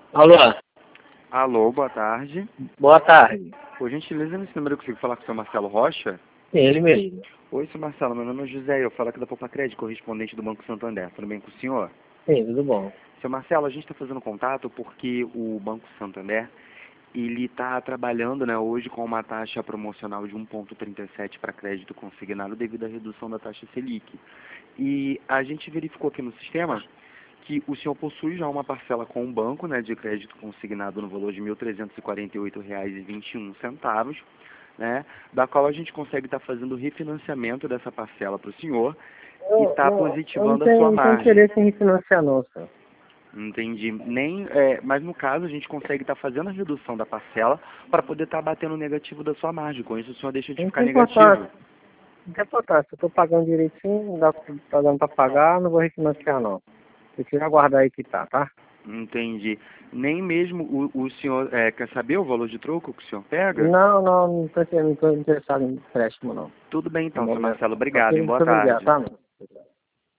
Alô, Alô, boa tarde. boa tarde. Por gentileza, nesse número eu consigo falar com o seu Marcelo Rocha? Sim, ele mesmo. Oi, seu Marcelo, meu nome é José, eu falo aqui da Popacred, correspondente do Banco Santander. Tudo bem com o senhor? Sim, tudo bom. Seu Marcelo, a gente está fazendo contato porque o Banco Santander, ele está trabalhando, né, hoje com uma taxa promocional de 1,37 para crédito consignado devido à redução da taxa Selic. E a gente verificou aqui no sistema que o senhor possui já uma parcela com o banco, né, de crédito consignado no valor de R$ 1.348,21, né, da qual a gente consegue estar fazendo o refinanciamento dessa parcela para o senhor e está Eu positivando a sua não tenho margem. interesse em refinanciar não, senhor. Entendi. Mas no caso a gente consegue estar fazendo a redução da parcela para poder estar batendo o negativo da sua margem. Com isso o senhor deixa de Não ficar tem negativo. importância. Não tem importância. Se eu estou pagando direitinho, tá dando para pagar, não vou refinanciar não. Prefiro aguardar aí que tá? Entendi. Nem mesmo o senhor quer saber o valor de troco que o senhor pega? Não tô interessado em empréstimo não. Tudo bem No então, seu momento. Marcelo. Ok? Obrigado, hein? Boa Muito obrigado, tarde. tá?